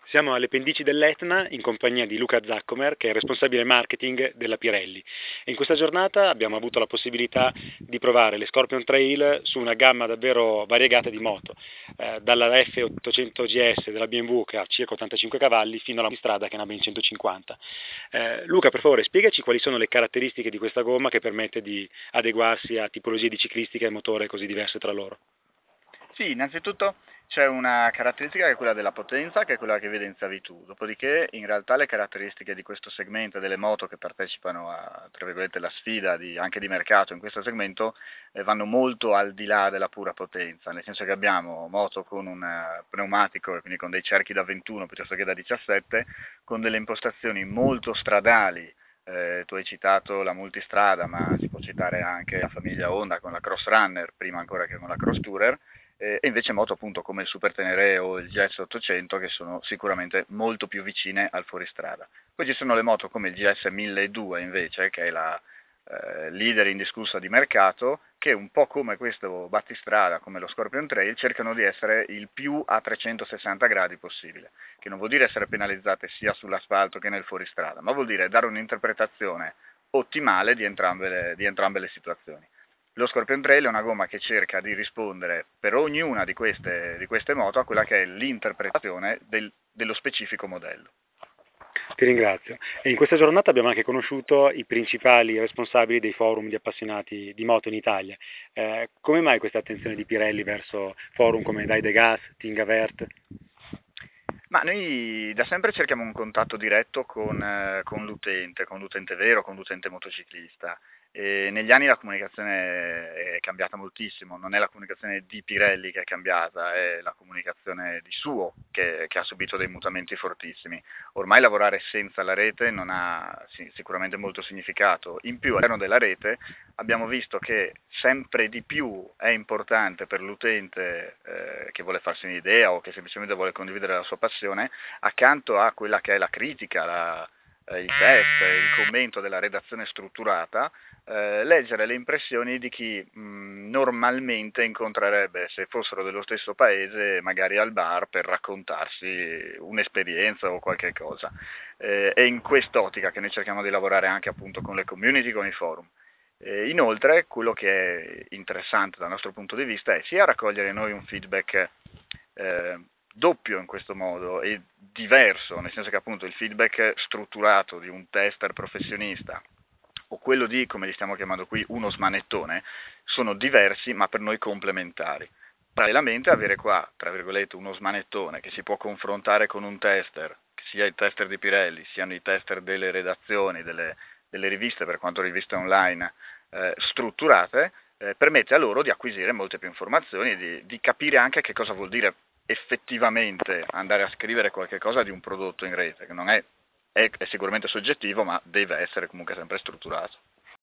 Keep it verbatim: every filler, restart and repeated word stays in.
Siamo alle pendici dell'Etna in compagnia di Luca Zaccomer, che è il responsabile marketing della Pirelli. E in questa giornata abbiamo avuto la possibilità di provare le Scorpion Trail su una gamma davvero variegata di moto, eh, dalla F ottocento G S della B M W che ha circa ottantacinque cavalli fino alla strada che ne ha ben centocinquanta. Eh, Luca, per favore, spiegaci quali sono le caratteristiche di questa gomma che permette di adeguarsi a tipologie di ciclistica e motore così diverse tra loro. Sì, innanzitutto c'è una caratteristica che è quella della potenza, che è quella che evidenziavi tu, dopodiché in realtà le caratteristiche di questo segmento delle moto che partecipano a, tra virgolette, la sfida di, anche di mercato in questo segmento eh, vanno molto al di là della pura potenza, nel senso che abbiamo moto con un eh, pneumatico, quindi con dei cerchi da ventuno piuttosto che da diciassette, con delle impostazioni molto stradali. Eh, tu hai citato la multistrada, ma si può citare anche la famiglia Honda con la Cross Runner, prima ancora che con la Cross Tourer, eh, e invece moto appunto come il Super Tenere o il G S ottocento che sono sicuramente molto più vicine al fuoristrada. Poi ci sono le moto come il G S milleduecento invece, che è la eh, leader indiscussa di mercato, che un po' come questo battistrada, come lo Scorpion Trail, cercano di essere il più a trecentosessanta gradi possibile, che non vuol dire essere penalizzate sia sull'asfalto che nel fuoristrada, ma vuol dire dare un'interpretazione ottimale di entrambe le, di entrambe le situazioni. Lo Scorpion Trail è una gomma che cerca di rispondere per ognuna di queste, di queste moto a quella che è l'interpretazione del, dello specifico modello. Ti ringrazio. E in questa giornata abbiamo anche conosciuto i principali responsabili dei forum di appassionati di moto in Italia. Eh, come mai questa attenzione di Pirelli verso forum come Dai De Gas, Tingavert? Ma noi da sempre cerchiamo un contatto diretto con, eh, con l'utente, con l'utente vero, con l'utente motociclista. E negli anni la comunicazione è cambiata moltissimo, non è la comunicazione di Pirelli che è cambiata, è la comunicazione di suo che, che ha subito dei mutamenti fortissimi. Ormai lavorare senza la rete non ha sì, sicuramente molto significato. In più all'interno della rete abbiamo visto che sempre di più è importante per l'utente eh, che vuole farsi un'idea o che semplicemente vuole condividere la sua passione, accanto a quella che è la critica, la, eh, il test, il commento della redazione strutturata, eh, leggere le impressioni di chi mh, normalmente incontrerebbe, se fossero dello stesso paese, magari al bar per raccontarsi un'esperienza o qualche cosa. Eh, è in quest'ottica che noi cerchiamo di lavorare anche appunto con le community, con i forum. Eh, inoltre, quello che è interessante dal nostro punto di vista è sia raccogliere noi un feedback eh, doppio in questo modo e diverso, nel senso che appunto il feedback strutturato di un tester professionista o quello di, come li stiamo chiamando qui, uno smanettone, sono diversi ma per noi complementari. Parallelamente avere qua, tra virgolette, uno smanettone che si può confrontare con un tester, sia il tester di Pirelli, siano i tester delle redazioni, delle, delle riviste, per quanto riviste online, eh, strutturate, eh, permette a loro di acquisire molte più informazioni e di, di capire anche che cosa vuol dire effettivamente andare a scrivere qualche cosa di un prodotto in rete, che non è, è, è sicuramente soggettivo, ma deve essere comunque sempre strutturato.